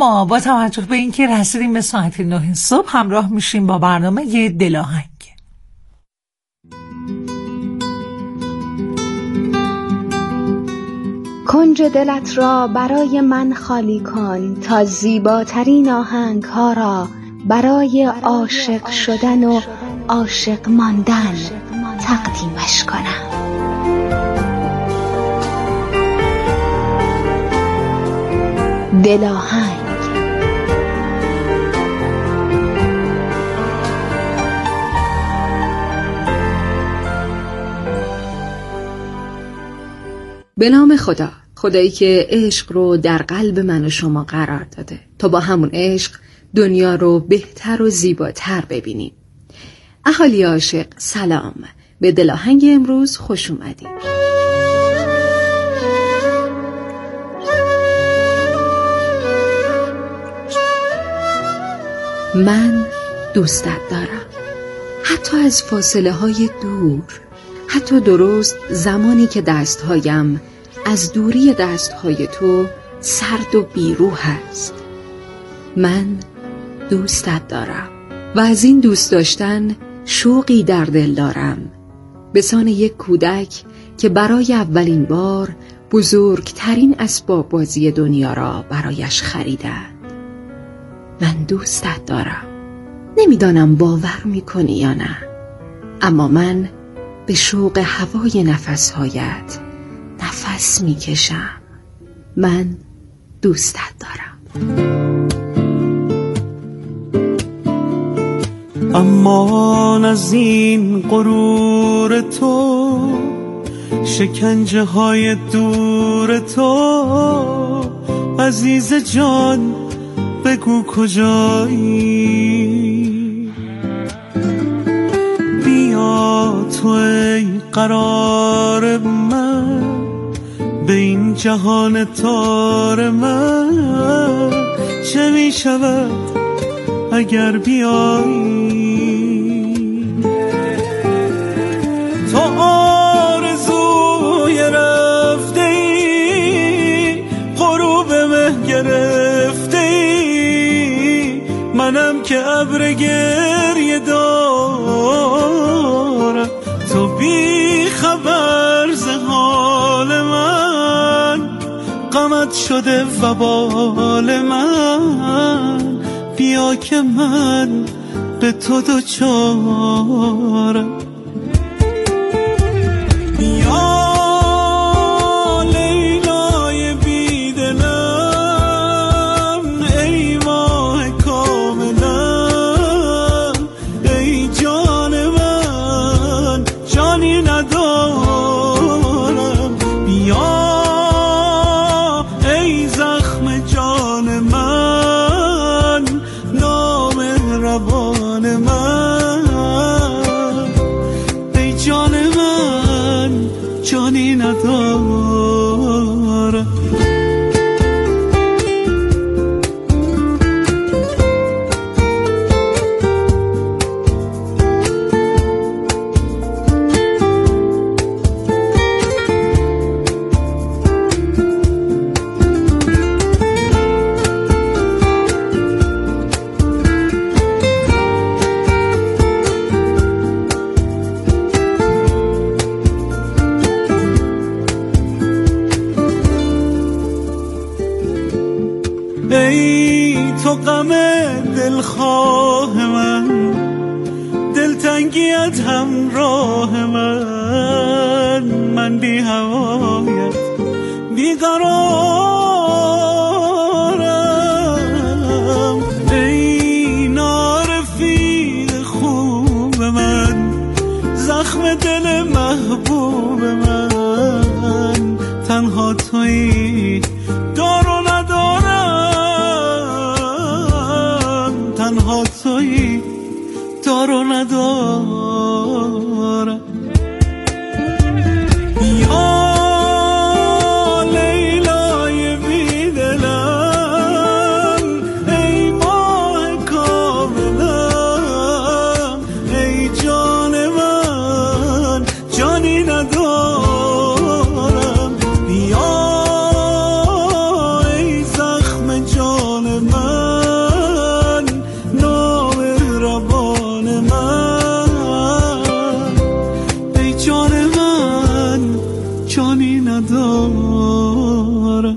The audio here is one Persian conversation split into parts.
اما با توجه به اینکه رسیدیم به ساعت 9 صبح همراه میشیم با برنامه دلاهنگ. کنج دلت را برای من خالی کن تا زیباترین آهنگ ها را برای عاشق شدن و عاشق ماندن تقدیمش کنم. دلاهنگ. به نام خدا، خدایی که عشق رو در قلب من و شما قرار داده تا با همون عشق دنیا رو بهتر و زیباتر ببینیم. اهالی عاشق سلام، به دلاهنگ امروز خوش اومدید. من دوستت دارم، حتی از فاصله های دور، حتی درست زمانی که دستهایم از دوری دستهای تو سرد و بیروح است. من دوستت دارم و از این دوست داشتن شوقی در دل دارم، به سان یک کودک که برای اولین بار بزرگترین اسباب بازی دنیا را برایش خریدند. من دوستت دارم. نمیدانم باور میکنی یا نه، اما من به شوق هوای نفسهایت نفس میکشم. من دوستت دارم. امان از این غرور تو، شکنجه های دور تو، عزیز جان بگو کجایی؟ بیا تو ای قرار من، به این جهان تار من، چه می شود اگر بیایی؟ تو آرزوی رفته ای، غروب مه گرفته ای، منم که ابر گریه دارم، تو بی خبر ز حال من، غمت شده وبال من، بیا که من به تو دوچارم. بیا لیلای بیدلم، ای ماه کاملم، ای جان من جانی ندارم. بیا ای زخم جان من، نامهربان من، ای جان من جانی ندارم. ای تو غم دلخواه من، دلتنگیت همراه من، من بی هوایت بی قرارم. ای نارفیق خوب من، زخم دل محبوب من، تنها تویی دار و ندارم، تنها تویی دار و ندارم. بیا لیلای بیدلم، ای ماه کاملم، ای جان من جانی ندارم. بیا داره.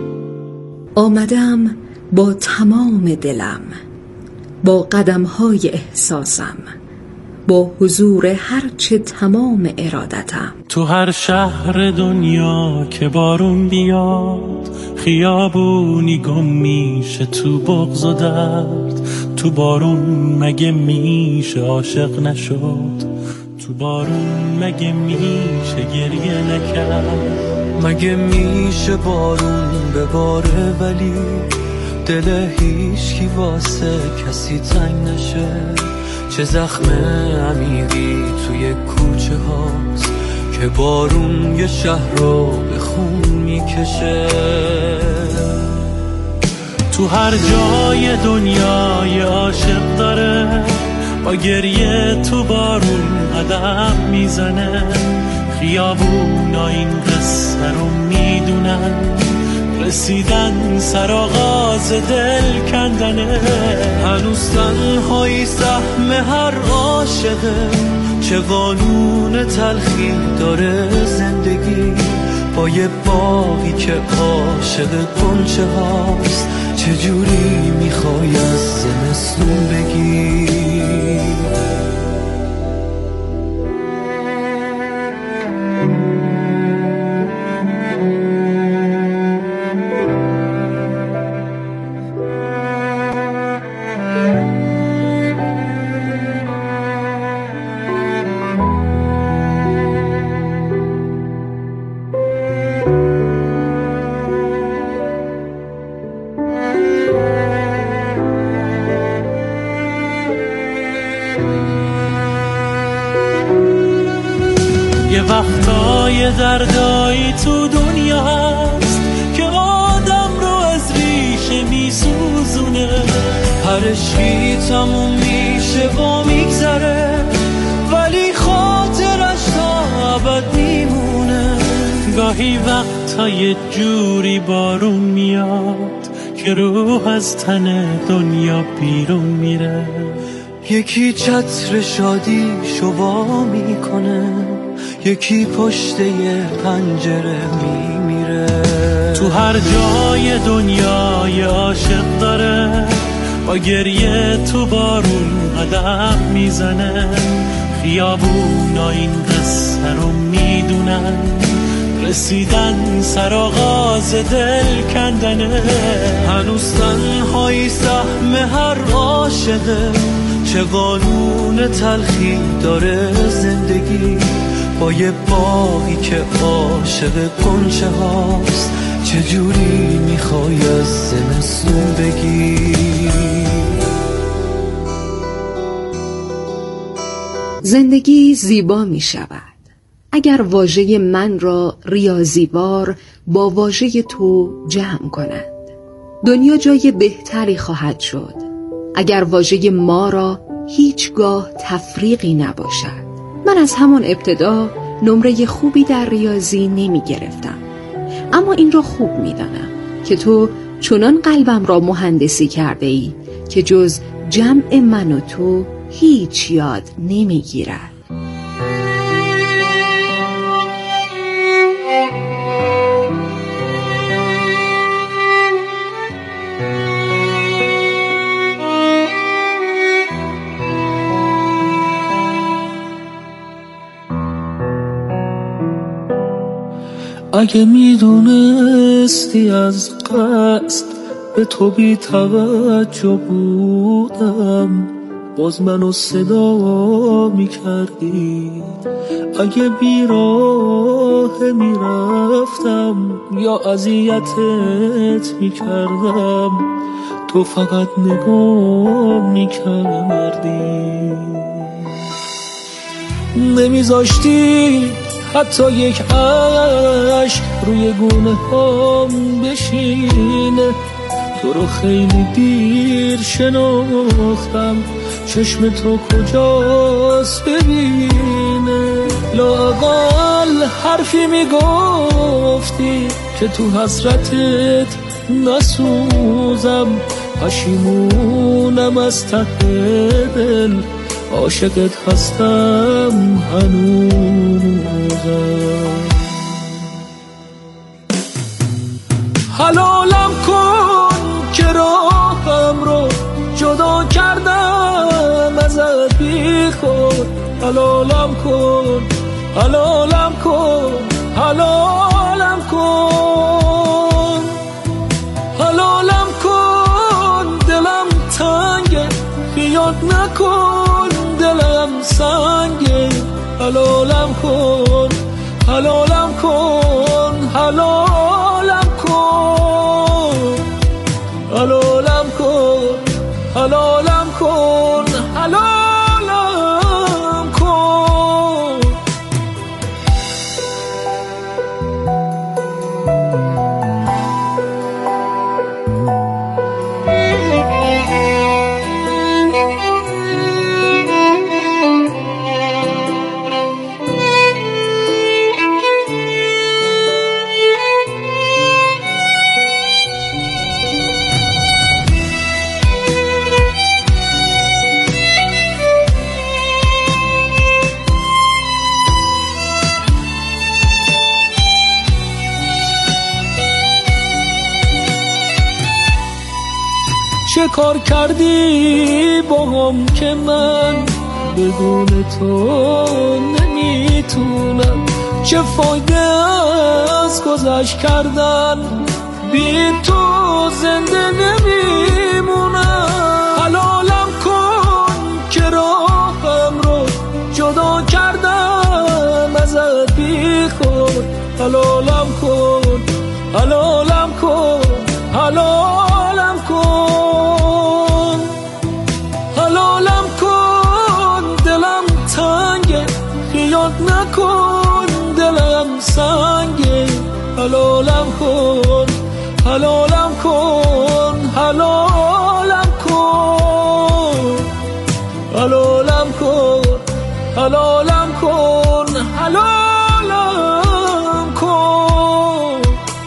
آمدم با تمام دلم، با قدم‌های احساسم، با حضور هرچه تمام ارادتم. تو هر شهر دنیا که بارون بیاد، خیابونی گم میشه تو بغض و درد. تو بارون مگه میشه عاشق نشد؟ تو بارون مگه میشه گریه نکرد؟ مگه میشه بارون بباره ولی دل هیچ کی واسه کسی تنگ نشه؟ چه زخم عمیقی توی کوچه هاست که بارون یه شهر رو به خون میکشه. تو هر جای دنیا یه عاشق داره، با گریه تو بارون قدم میزنه. خیابونا این قصه رو میدونن، رسیدن سر آغاز دل کندنه. هنوز تنهایی سهم هر عاشقه، چه قانون تلخی داره زندگی. با یه باغی که عاشق غنچه هاست، چجوری میخوای از زمستون بگی؟ یه وقتای دردایی تو دنیا هست که آدم رو از ریشه میسوزونه. هر عشقی تموم میشه و میگذره، ولی خاطرش تا ابد میمونه. گاهی وقتا یه جوری بارون میاد که روح از تن دنیا بیرون میره. یکی چتر شادی شوا میکنه، یکی پشت یه پنجره میمیره. تو هر جای دنیا یه عاشق داره، با گریه تو بارون قدم میزنه. خیابونا این قصه رو میدونن، رسیدن سر آغاز دل کندنه. هنوز تنهایی سهم هر عاشقه، چه قانون تلخی داره زندگی. با یه باغی که عاشق غنچه هاست، چجوری میخوای از زمستون بگی؟ زندگی زیبا می شود اگر واژه من را ریاضیوار با واژه تو جمع کنند. دنیا جای بهتری خواهد شد اگر واژه ما را هیچگاه تفریقی نباشد. من از همان ابتدا نمره خوبی در ریاضی نمی گرفتم، اما این را خوب می دانم که تو چنان قلبم را مهندسی کرده ای که جز جمع من و تو هیچ یاد نمی گیرد. اگه میدونستی از قصد به تو بی توجه بودم، باز منو صدا میکردی. اگه بیراه میرفتم یا اذیتت میکردم، تو فقط نگاه میکردی. نمیذاشتی حتی یک عشق روی گونه هم بشینه. تو رو خیلی دیر شناختم، چشم تو کجاست ببینه. لااقل حرفی میگفتی که تو حسرتت نسوزم. پشیمونم از ته دل، عاشقت هستم هنوزم. حلالم کن که راهم رو جدا کردم ازت بی خود. حلالم کن، حلالم کن، حلالم کن، حلالم کن. دلم تنگه بیاد نکن دلم سنگه. حلالم کن، حلالم کن، حلالم کن، حلالم کن، حلالم کن، حلالم کن. چه کار کردی با هم که من بدون تو نمیتونم؟ چه فایده از گذشت کردن بی تو زنده نمیمونم. حلالم کن که راهم رو جدا کردم ازت بی خود. حلالم کن، حلالم کن، حلالم کن، حلالم کن. دلم تنگه خیال نکن دلم سنگه. حلالم کن، حلالم کن، حلالم کن، حلالم کن، حلالم کن، حلالم کن.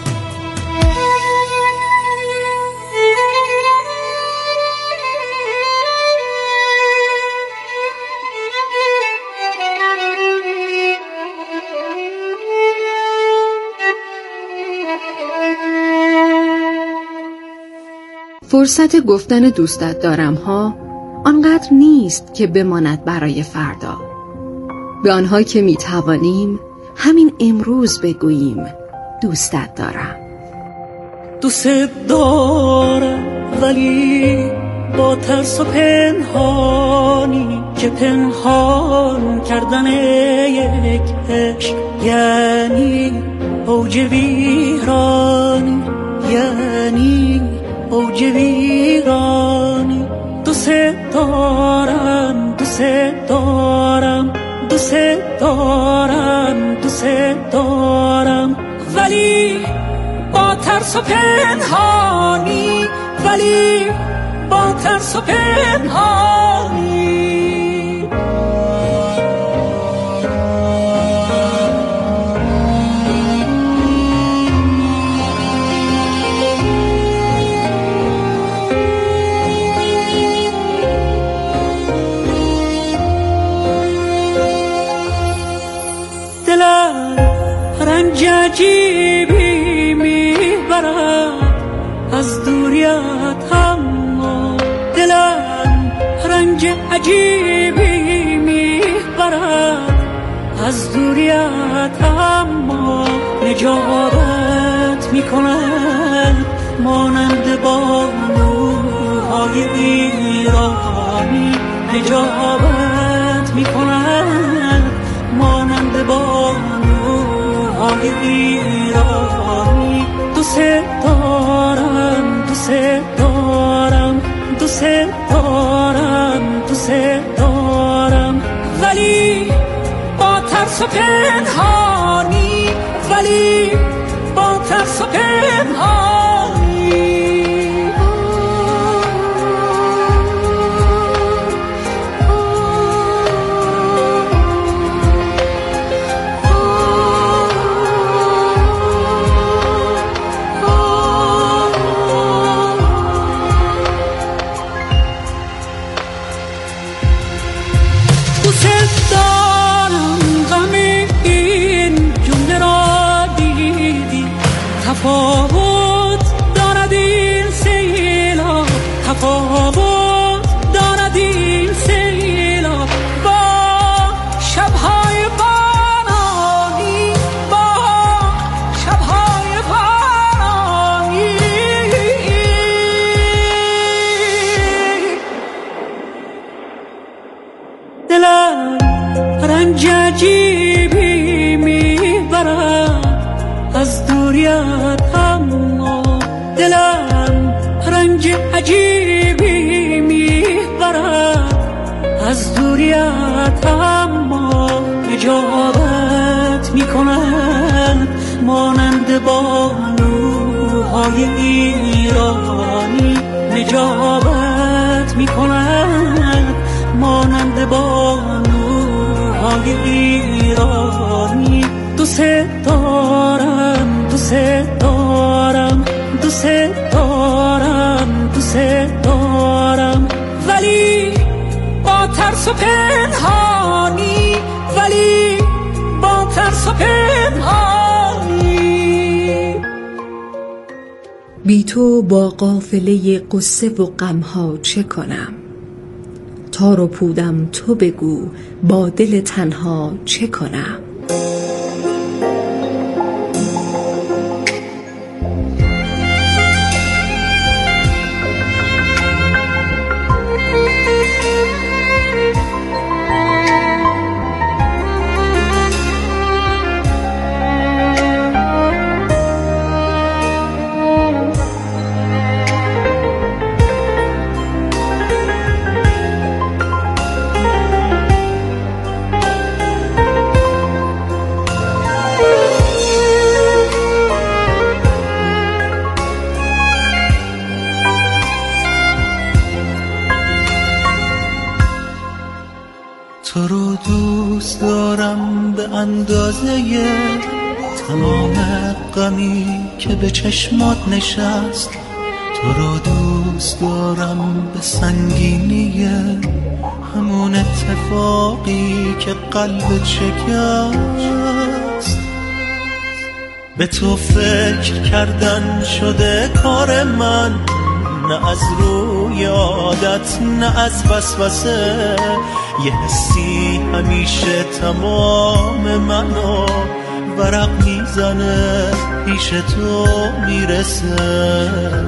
فرصت گفتن دوستت دارم ها آنقدر نیست که بماند برای فردا. به آنها که می توانیم همین امروز بگوییم دوستت دارم. دوستت دارم ولی با ترس و پنهانی که پنهان کردن یک عشق یعنی اوج ویرانی، یعنی اوج ویرانی. دوستت دارم، دوستت دارم، دوستت دارم، دوستت دارم ولی با ترس و پنهانی، ولی با ترس و پنهانی. رنج عجیبی میبرد از دوریت، اما دلم رنج عجیبی میبرد از دوریت، اما نجابت میکند مانند بانوهای ایرانی. نجابت میکند مانند بانوهای ایرانی. دوستت دارم، دوستت دارم، دوستت دارم، دوستت دارم ولی با ترس و پنهانی، ولی با ترس و پنهانی. تفاوت دوریت، اما دلم رنج عجیبی میبرد از دوریت، اما اجابت میکند مانند بانوهای ایرانی، نجابت میکند مانند بانوهای ایرانی. دوست دارم، دوست دارم، دوست دارم، دوست دارم، ولی با ترس و پنهانی، ولی با ترس و پنهانی. بی تو با قافله قصه و غمها چه کنم؟ تار و پودم تو بگو با دل تنها چه کنم؟ تو رو دوست دارم به اندازه تمام غمی که به چشمات نشست. تو رو دوست دارم به سنگینی همون اتفاقی که قلب شکست. به تو فکر کردن شده کار من، نه از روی عادت نه از وسوسه. یه حسی همیشه تمام منو ورق میزنه، پیش تو میرسه.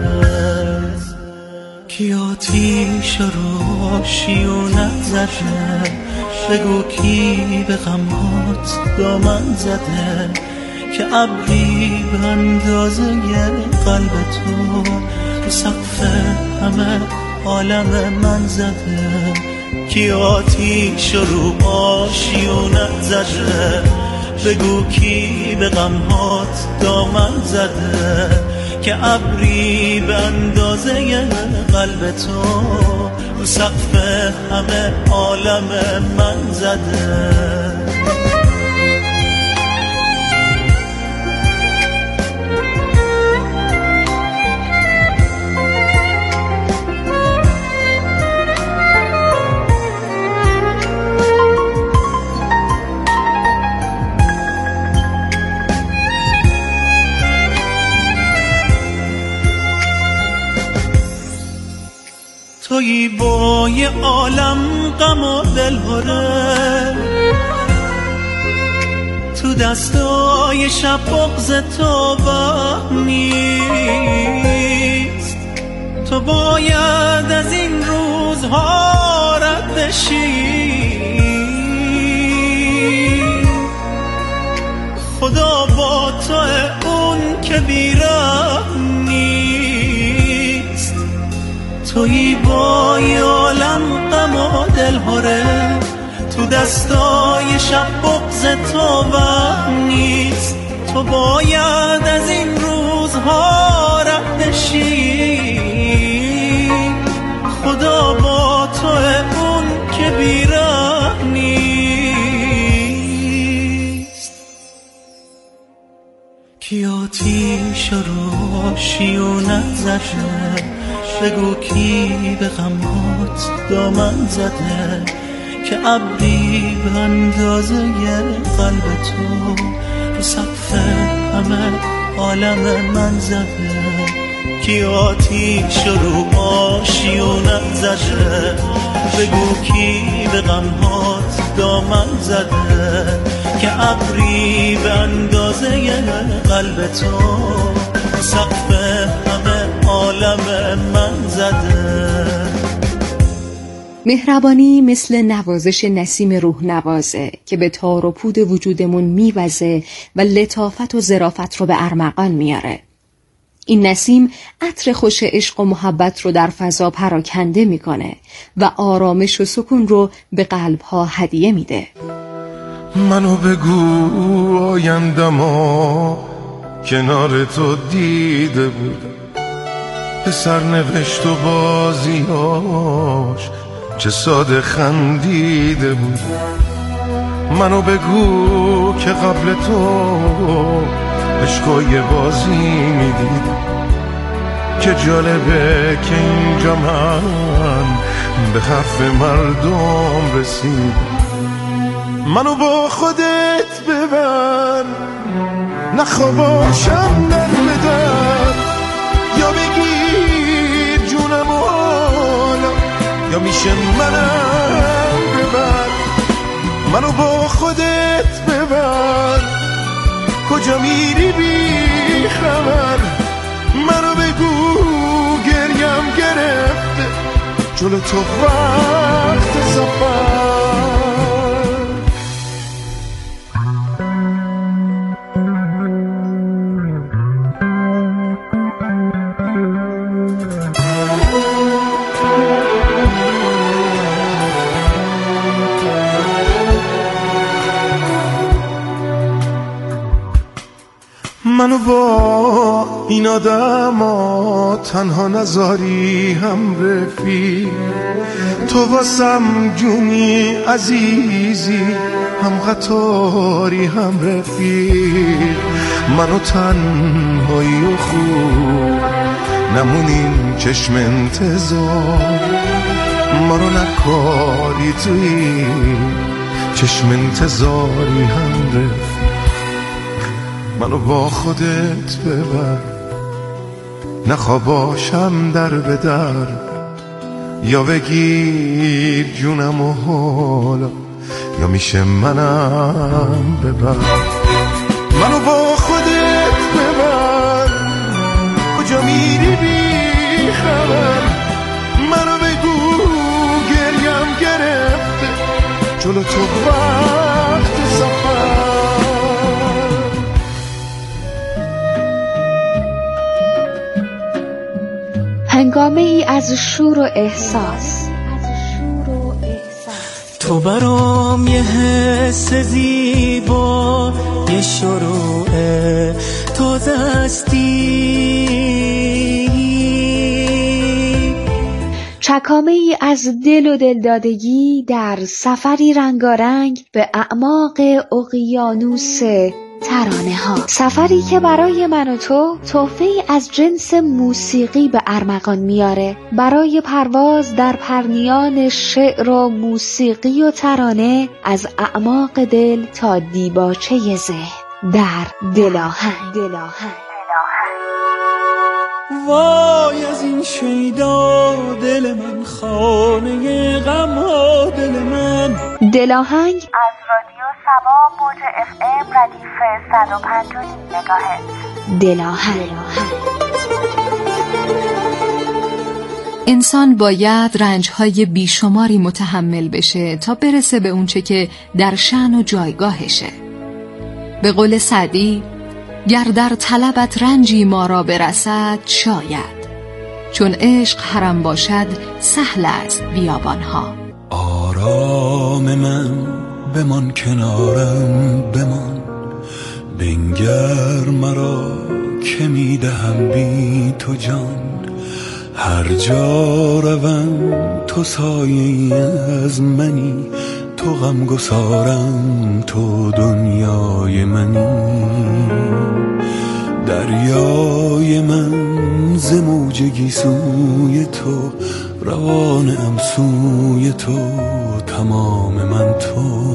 کی آتیش رو آشیونه زده؟ بگو کی به غمات دامن زده؟ که ابری به اندازه قلب تو تو سقف همه عالم من زده. کی آتیش رو آشیونه زده؟ بگو کی به غمهات دامن زده؟ که ابری به اندازه قلب تو تو سقف همه عالم من زده. تویی با یه عالم غم و دلهره، تو دستای شب بغض تو وهم نیست. تو باید از این روزها رد بشی، خدا با تو اون که بی‌رحم نیست. تویی با یه عالم غم و دلهره، تو دستای شب بغض تو وهم نیست. تو باید از این روزها رد بشی، خدا با تو اون که بی‌رحم نیست. کی آتیش رو آشیونه زده؟ بگو کی به غمات دامن زده؟ که ابری به اندازه قلب تو رو سقف همه عالم من زده. کی آتیش رو آشیونه زده؟ بگو کی به غمهات دامن زده؟ که ابری به اندازه قلب تو رو سقف همه عالم من زده. مهربانی مثل نوازش نسیم روح نوازه که به تار و پود وجودمون میوزه و لطافت و ظرافت رو به ارمغان میاره. این نسیم عطر خوش عشق و محبت رو در فضا پراکنده میکنه و آرامش و سکون رو به قلبها هدیه میده. منو بگو آیندما کنار تو دیده بودم، به سرنوشت و بازیاش چه ساده خندیده بود. منو بگو که قبل تو عشقای بازی میدیدم، که جالبه که اینجا من به حرف مردم رسیدم. منو با خودت ببر، نخواباشم در بدر، یا بگیر جونم و حالا یا میشه منم ببر. منو با خودت ببر، کجا میری بی خبر. منو بگو گریم گرفته جلو تو وقت سفر. منو با این آدما تنها نذاری هم رفیق، تو واسم جونی عزیزی، هم قطاری هم رفیق. منو تنهایی و خوب نمونیم چشم انتظار، ما رو نکاری توی چشم انتظاری هم رفیق. منو با خودت ببر، نخواباشم در به در، یا بگیر جونم و حالا یا میشه منم ببر. منو با خودت ببر، کجا میری بی خبر. منو بگو گریم گرفته جلو تو وقت سفر. هنگامه ای از شور و احساس. تو برام یه حس زیبا، یه شروع تازه هستی. چکامه ای از دل و دلدادگی در سفری رنگارنگ به اعماق اقیانوس ترانه ها. سفری که برای من و تو تحفه‌ای از جنس موسیقی به ارمغان میاره، برای پرواز در پرنیان شعر و موسیقی و ترانه از اعماق دل تا دیباچه ذهن در دلاهنگ. وای از این شیدا دل من، خانه غم ها دل من. دلاهنگ از رادیو سبا موج FM ردیف 105 مگاهرتز. دلاهنگ. انسان باید رنج‌های بیشماری متحمل بشه تا برسه به اونچه که در شأن و جایگاهشه. به قول سعدی، گر در طلبت رنجی ما را برسد شاید، چون عشق حرم باشد سهل است بیابانها. آرام من بمان کنارم بمان، بنگر مرا که میدهم بی تو جان. هر جا روم تو سایه از منی، تو غم گسارم تو دنیای منی. دریای من ز موج گیسوی تو، روانم سوی تو، تمام من تو.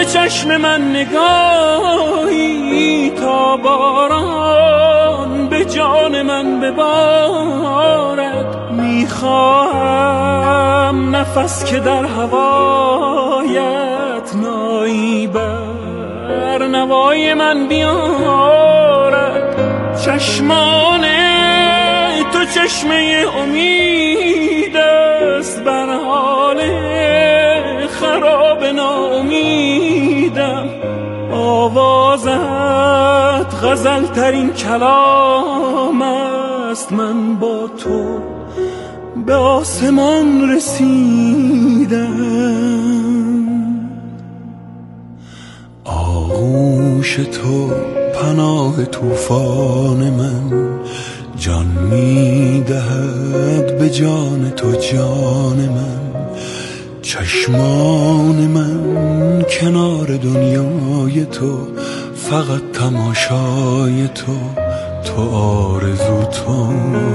به چشم من نگاهی تا باران به جان من ببارد. میخواهم نفس که در هوایت نایی بر نوای من بیارد. چشمان تو چشمه امید است بر حال خراب ناامیدم. آوازت غزل ترین کلام است، من با تو به آسمان رسیدم. آغوش تو پناه طوفان من، جان می‌دهد به جان تو جان من. چشمان من کنار دنیای تو، فقط تماشای تو، تو آرزو تو.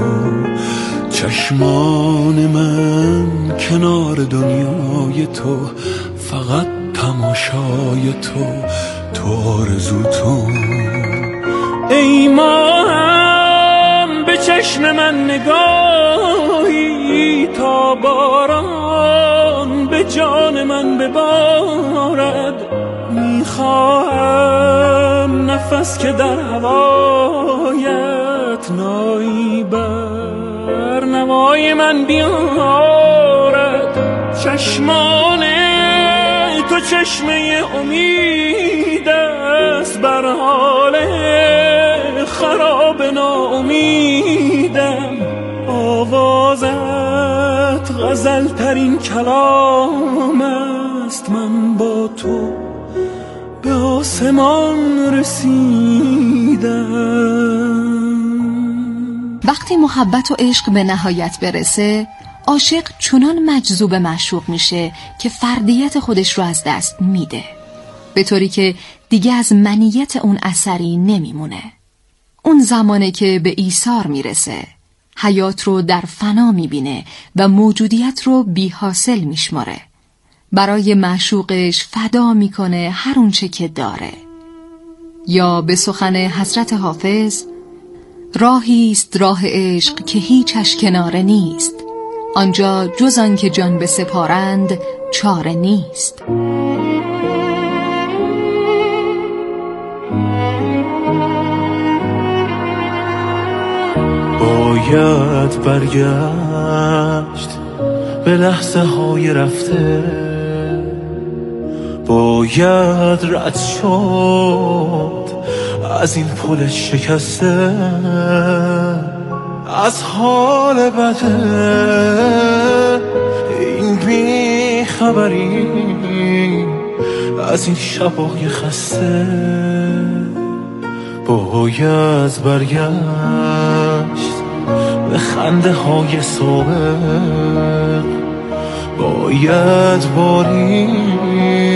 چشمان من کنار دنیای تو، فقط تماشای تو، تو آرزو تو. ای ماهم به چشم من نگاهی تا باران به جان من ببارد. میخواهم نفس که در هوایت نایی بر نوای من بیارد. چشمان تو چشمه امید است بر حال خراب ناامیدم. آوازت غزل ترین کلام است، من با تو به آسمان رسیدم. وقتی محبت و عشق به نهایت برسه، عاشق چنان مجذوب معشوق میشه که فردیت خودش رو از دست میده، به طوری که دیگه از منیت اون اثری نمیمونه. اون زمانه که به ایثار میرسه، حیات رو در فنا میبینه و موجودیت رو بی حاصل میشماره. برای معشوقش فدا میکنه هر اونچه که داره. یا به سخن حضرت حافظ: راهیست راه عشق که هیچش کناره نیست، آنجا جز آن که جان به سپارند چاره نیست. باید برگشت به لحظه های رفته، باید رد شد از این پل شکسته، از حال بده این بیخبری، از این شبای خسته. باید برگشت به خنده های سابق، باید باری